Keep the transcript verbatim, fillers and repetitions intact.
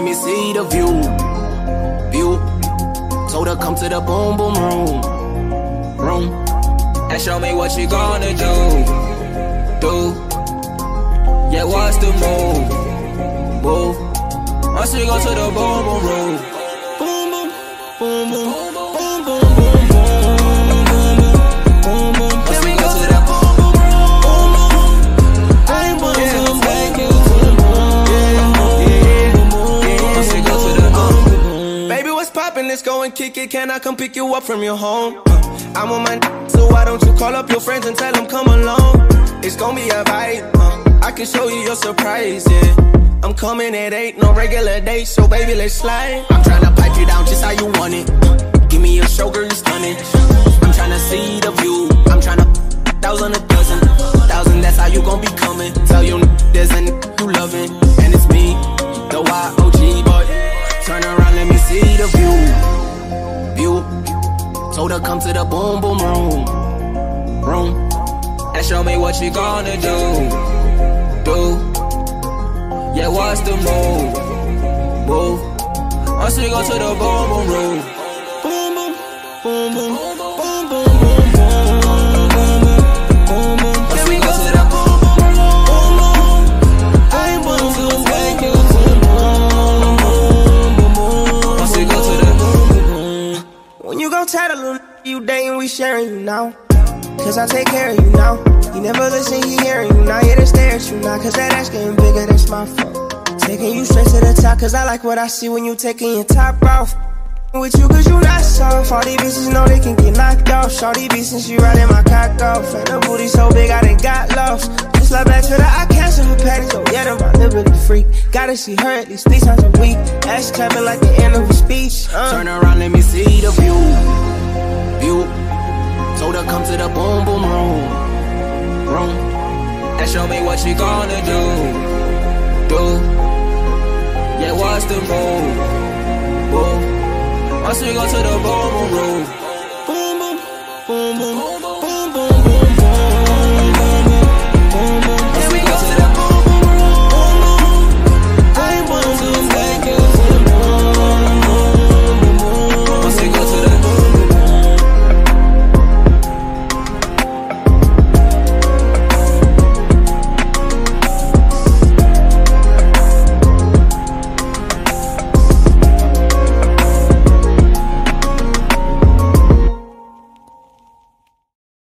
me see the view. View. Told her come to the boom boom room. Room. And show me what you gonna do. Do. Yeah, what's the move? Move. Once we go to the boom boom room. Boom boom. Boom boom. Boom boom boom boom. Boom boom. Once we go to the boom boom room. Boom boom. Boom boom. Take you to the moon. Once we go to the boom boom. Baby, what's poppin'? Let's go and kick it. Can I come pick you up from your home? I'm on my d so why don't you call up your friends and tell them come along? It's gon' be a vibe, uh, I can show you your surprise, yeah. I'm coming at eight, no regular date, so baby, let's slide. I'm tryna pipe you down just how you want it. Give me a show, girl, you stunning. I'm tryna see the view. I'm tryna thousand a dozen. Thousand, that's how you gon' be coming. Tell you there's a you loving. And it's me, the Y O G boy. Turn around, let me see the view. View. Told her come to the boom boom room. Room. And show me what you gonna do. Do. Yeah, what's the move? Move. Once we go to the boom boom room. Boom boom. Boom boom. Boom boom boom boom. Boom boom. Boom boom. Once we go to the boom boom room. Boom boom. Boom boom. Take you to the moon. Boom boom. Once we go to the boom boom. When you gon' tell a little you dating, we sharing you now. Cause I take care of you now. You never listen, he hearing you now. Yeah, they stare at you now. Cause that ass getting bigger, that's my fault. Taking you straight to the top. Cause I like what I see when you taking your top off. With you cause you not soft. All these bitches know they can get knocked off. Shorty beat since she riding my cock off. And the booty so big I done got lost. Just like back to the I cancel her patties. Oh yeah, that's my liberty freak. Gotta see her at least three times a week. Ass clapping like the end of a speech. uh. Turn around, let me see the view. View. Told her come to the boom boom room. Room. And show me what you gonna do. Do. Yeah, what's the move? Move. Once we go to the boom boom room. Boom boom. Boom boom.